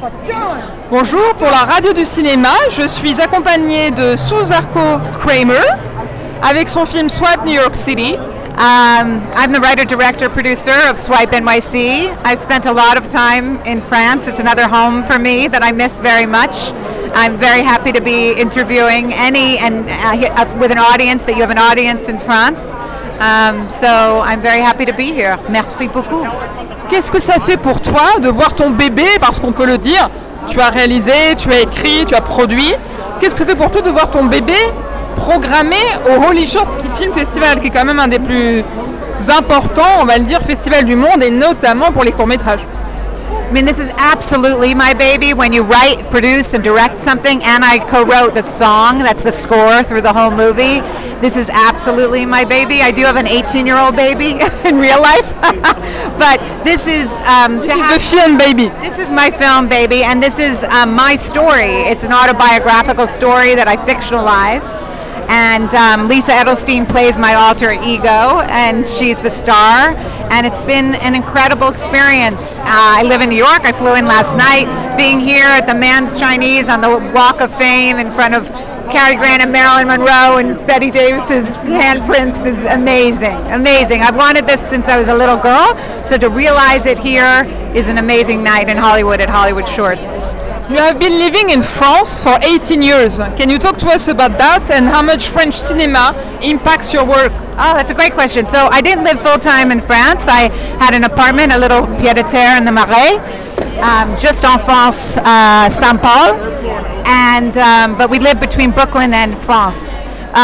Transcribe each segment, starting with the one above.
Bonjour, pour la radio du cinéma, je suis accompagnée de Suzarko Kramer avec son film Swipe New York City. I'm the writer, director, producer of Swipe NYC. I've spent a lot of time in France. It's another home for me that I miss very much. I'm very happy to be interviewing with an audience, that you have an audience in France. So I'm very happy to be here. Merci beaucoup. Qu'est-ce que ça fait pour toi de voir ton bébé, parce qu'on peut le dire, tu as réalisé, tu as écrit, tu as produit. Qu'est-ce que ça fait pour toi de voir ton bébé programmé au Holy Shores Film Festival, qui est quand même un des plus importants, on va le dire, festivals du monde, et notamment pour les courts-métrages? I mean, this is absolutely my baby. When you write, produce, and direct something, and I co-wrote the song, that's the score through the whole movie, this is absolutely my baby. I do have an 18-year-old baby in real life, but this is the film baby. This is my film baby, and this is my story. It's an autobiographical story that I fictionalized. And Lisa Edelstein plays my alter ego, and she's the star. And it's been an incredible experience. I live in New York. I flew in last night. Being here at the Mann's Chinese on the Walk of Fame in front of Cary Grant and Marilyn Monroe and Betty Davis's handprints is amazing. Amazing. I've wanted this since I was a little girl, so to realize it here is an amazing night in Hollywood at Hollywood Shorts. You have been living in France for 18 years. Can you talk to us about that and how much French cinema impacts your work? Oh, that's a great question. So I didn't live full-time in France. I had an apartment, a little pied-à-terre in the Marais, just en face Saint-Paul. But we lived between Brooklyn and France.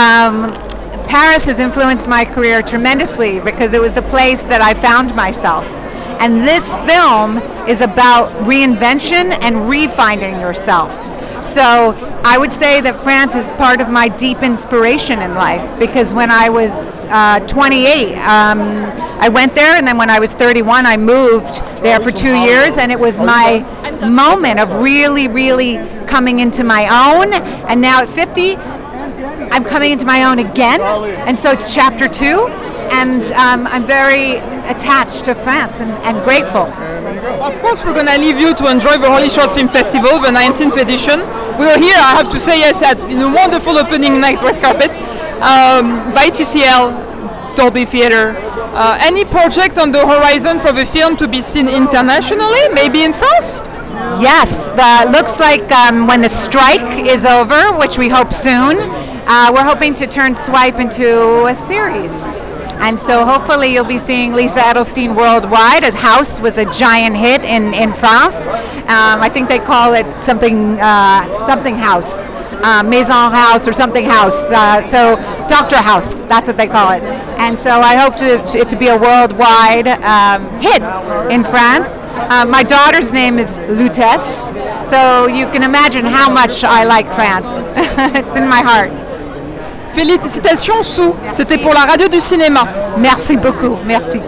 Paris has influenced my career tremendously because it was the place that I found myself. And this film is about reinvention and refinding yourself. So I would say that France is part of my deep inspiration in life, because when I was 28, I went there, and then when I was 31, I moved there for 2 years, and it was my moment of really, really coming into my own. And now at 50, I'm coming into my own again, and so it's chapter 2. And I'm very attached to France and grateful. Of course, we're going to leave you to enjoy the Holy Shorts Film Festival, the 19th edition. We were here, I have to say, yes, in a wonderful opening night red carpet by TCL, Dolby Theatre. Any project on the horizon for the film to be seen internationally, maybe in France? Yes, looks like when the strike is over, which we hope soon, we're hoping to turn Swipe into a series. And so hopefully you'll be seeing Lisa Edelstein worldwide, as House was a giant hit in France. I think they call it something House, Maison House or something House. So Dr. House, that's what they call it. And so I hope it to be a worldwide hit in France. My daughter's name is Lutèce, so you can imagine how much I like France. It's in my heart. Félicitations Sue, c'était pour la radio du cinéma. Merci beaucoup, merci.